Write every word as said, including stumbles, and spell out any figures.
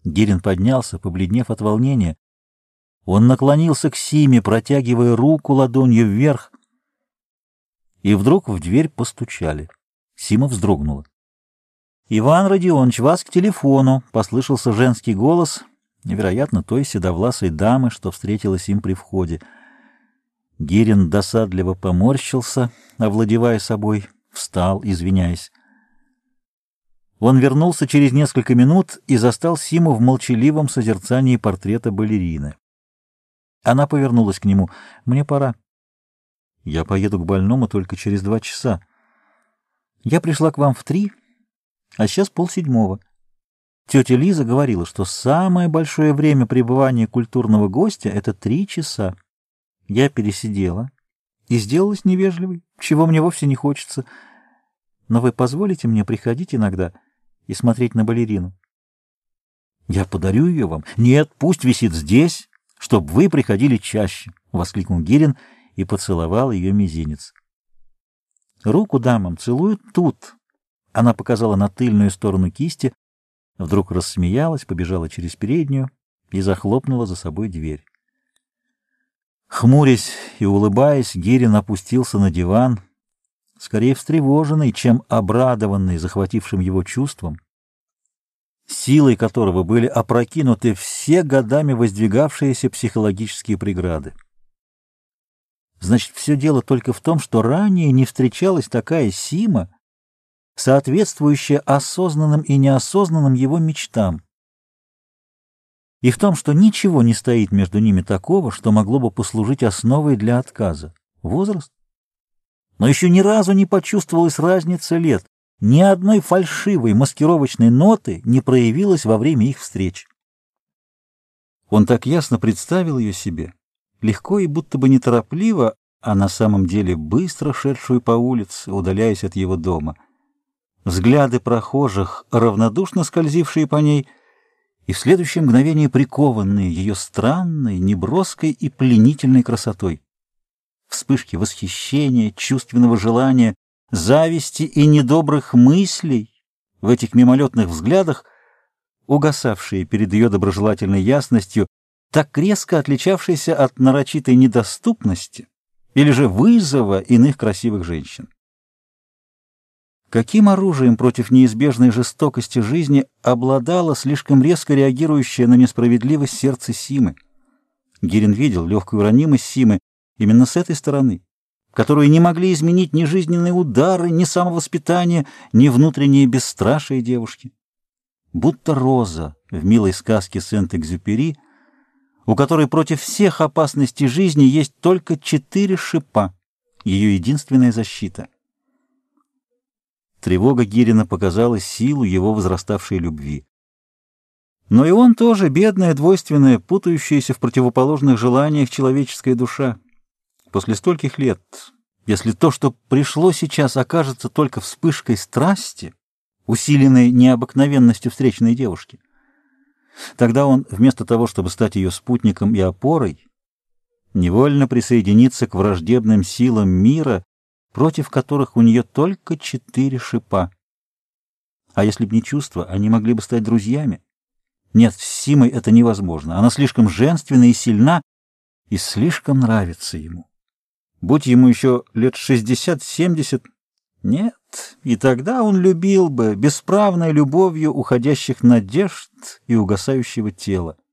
Гирин поднялся, побледнев от волнения. Он наклонился к Симе, протягивая руку ладонью вверх, и вдруг в дверь постучали. Сима вздрогнула. — Иван Родионович, вас к телефону! — послышался женский голос, невероятно, той седовласой дамы, что встретилась им при входе. Гирин досадливо поморщился, овладевая собой, встал, извиняясь. Он вернулся через несколько минут и застал Симу в молчаливом созерцании портрета балерины. Она повернулась к нему. — Мне пора. — Я поеду к больному только через два часа. Я пришла к вам в три, а сейчас полседьмого. Тетя Лиза говорила, что самое большое время пребывания культурного гостя — это три часа. Я пересидела и сделалась невежливой, чего мне вовсе не хочется. Но вы позволите мне приходить иногда и смотреть на балерину? — Я подарю ее вам. — Нет, пусть висит здесь, чтобы вы приходили чаще, — воскликнул Гирин и поцеловал ее мизинец. — Руку дамам целуют тут. Она показала на тыльную сторону кисти, вдруг рассмеялась, побежала через переднюю и захлопнула за собой дверь. Хмурясь и улыбаясь, Гирин опустился на диван, скорее встревоженный, чем обрадованный захватившим его чувством, силой которого были опрокинуты все годами воздвигавшиеся психологические преграды. Значит, все дело только в том, что ранее не встречалась такая Сима, соответствующая осознанным и неосознанным его мечтам, и в том, что ничего не стоит между ними такого, что могло бы послужить основой для отказа. Возраст? Но еще ни разу не почувствовалась разница лет, ни одной фальшивой маскировочной ноты не проявилась во время их встреч. Он так ясно представил ее себе, легко и будто бы неторопливо, а на самом деле быстро шедшую по улице, удаляясь от его дома. Взгляды прохожих, равнодушно скользившие по ней, и в следующее мгновение прикованные ее странной, неброской и пленительной красотой. Вспышки восхищения, чувственного желания, зависти и недобрых мыслей в этих мимолетных взглядах, угасавшие перед ее доброжелательной ясностью, так резко отличавшиеся от нарочитой недоступности или же вызова иных красивых женщин. Каким оружием против неизбежной жестокости жизни обладало слишком резко реагирующее на несправедливость сердце Симы? Гирин видел легкую ранимость Симы именно с этой стороны, которую не могли изменить ни жизненные удары, ни самовоспитание, ни внутреннее бесстрашие девушки. Будто роза в милой сказке Сент-Экзюпери, у которой против всех опасностей жизни есть только четыре шипа, ее единственная защита. Тревога Гирина показала силу его возраставшей любви. Но и он тоже бедная, двойственная, путающаяся в противоположных желаниях человеческая душа. После стольких лет, если то, что пришло сейчас, окажется только вспышкой страсти, усиленной необыкновенностью встречной девушки, тогда он, вместо того, чтобы стать ее спутником и опорой, невольно присоединится к враждебным силам мира, против которых у нее только четыре шипа. А если б не чувства, они могли бы стать друзьями. Нет, с Симой это невозможно. Она слишком женственна и сильна, и слишком нравится ему. Будь ему еще лет шестьдесят-семьдесят, нет, и тогда он любил бы бесправной любовью уходящих надежд и угасающего тела.